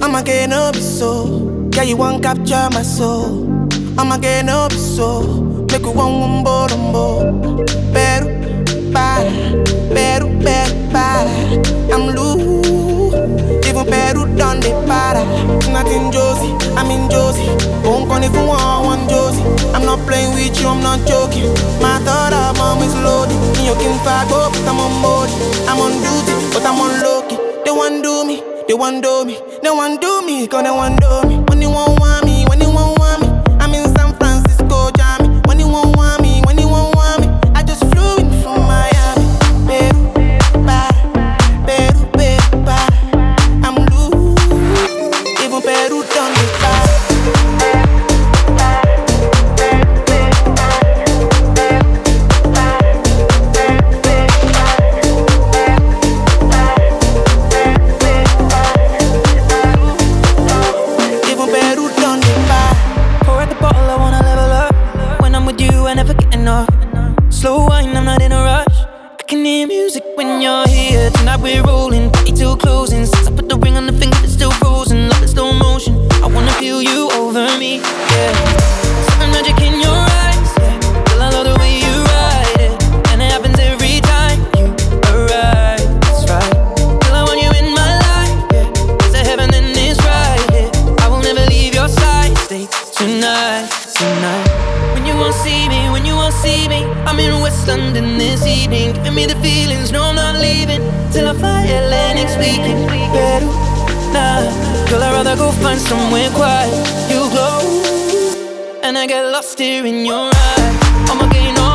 I'ma get no be so. Yeah, you won't capture my soul. I'ma get no be so. Make you one bombo. Peru, para. Peru, Peru, para. I'm loose. Even Peru done the para. Nothing Josie, I'm in Josie. Won't call if you want one Josie. I'm not playing with you, I'm not joking. My thought of mom is loaded. In your king fag up, but I'm on board. I'm on duty, but I'm on low-key. They want do me, they want do me. They want do me, cause they want do me. When you won't want me, when you won't want me. I'm in San Francisco, Jammy. When you won't want me, when you won't want me. I just flew in from Miami. Peru, para. Peru, Peru, para. I'm loose. Even Peru done the para. Slow wine, I'm not in a rush. I can hear music when you're here. Tonight we're rolling, party till closing. Since I put the ring on the finger, it's still frozen. Love in slow motion, I wanna feel you over me, yeah. Certain magic in your eyes, yeah. Girl, I love the way you ride it. And it happens every time you arrive, that's right. Girl, I want you in my life, yeah. It's a heaven and it's right here, yeah. I will never leave your side, stay tonight, tonight. When you won't see me, when you won't see me, I'm in West London this evening. Giving me the feelings, no I'm not leaving till I fly LA next weekend. Peru, nah, girl I'd rather go find somewhere quiet. You glow, and I get lost here in your eyes. I'ma get